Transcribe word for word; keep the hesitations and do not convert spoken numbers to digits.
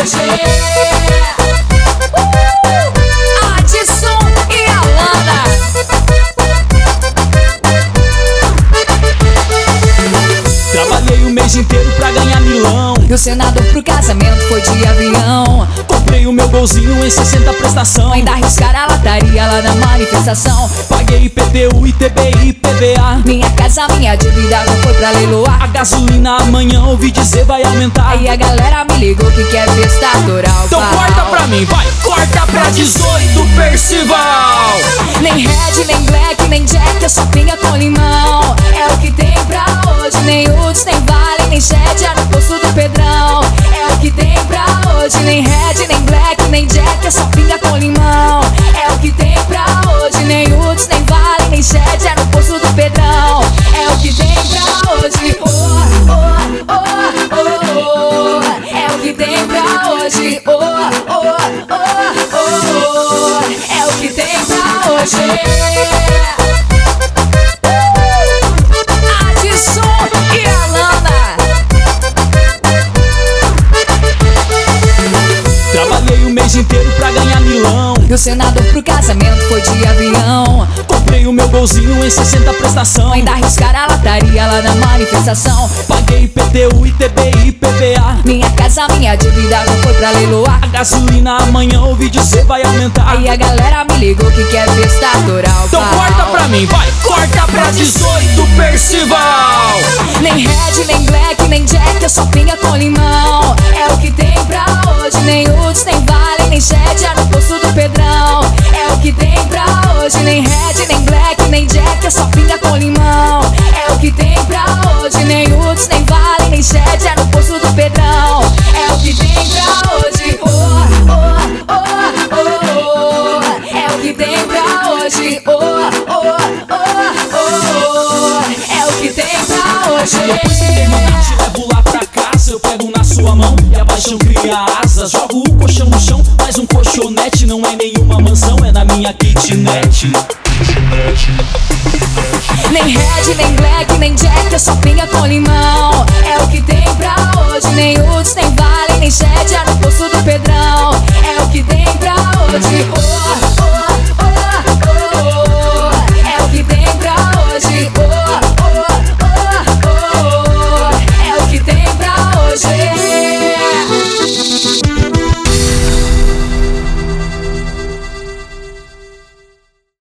hoje. uh! Adson e Alana. Trabalhei o mês inteiro pra ganhar milão. E o senador pro casamento foi de avião. Comprei o meu golzinho em sessenta prestação. Ainda arriscaram a lataria lá na manifestação. Paguei I P T U, I T B I, P V A. Minha casa, minha dívida não foi pra leiloar. A gasolina amanhã ouvi dizer vai aumentar. Aí a galera me ligou que quer festa rural. Então corta pra mim, vai, corta pra dezoito, Percival. Nem Red, nem Black, nem Jack, é só pinga com limão. É o que tem pra hoje. Nem Uds, nem Vale, nem Shed, é no posto do Pedrão. É o que tem pra hoje. Nem Red, nem Black, nem Jack, é só pinga com limão. É o que tem pra hoje. Nem Uds, nem Vale, nem Shed, é no posto do Pedrão. É o que tem pra hoje. Oh, oh, oh, oh, oh. É o que tem pra hoje. Oh, oh, oh, oh. É o que tem pra hoje. Adson e Alana. Trabalhei o mês inteiro pra ganhar milão. E o senador pro casamento foi de avião. Comprei o meu golzinho em sessenta prestação. Ainda arriscaram a lataria lá na manifestação. Paguei I P T U, I T B I, P V A. Minha casa, minha dívida não foi pra leiloar. A gasolina amanhã ouvi dizer vai aumentar. Aí a galera me ligou que quer festa rural. Então corta pra mim, vai, corta pra dezoito, Percival. Nem Red, nem Black, nem Jack, é só pinga com limão. É o que tem pra hoje. Nem Uds, nem Vale, nem Shed, é no posto do Pedrão. É o que tem pra hoje. Nem Red, nem Black, nem Jack, é só pinga com limão. É o que tem pra hoje. Nem Uds, nem Vale, nem Shed, é no posto do Pedrão. É o que tem pra hoje. Oh, oh, oh, oh, oh. É o que tem pra hoje. Oh, oh, oh, oh. É o que tem pra hoje. Depois que terminar te levo lá pra casa. Eu pego na sua mão e a paixão cria asas. Jogo o colchão no chão, mais um colchonete. Não é nenhuma mansão, é na minha kitnet. Nem Red, nem Black, nem Jack, é só pinga com limão. É o que tem pra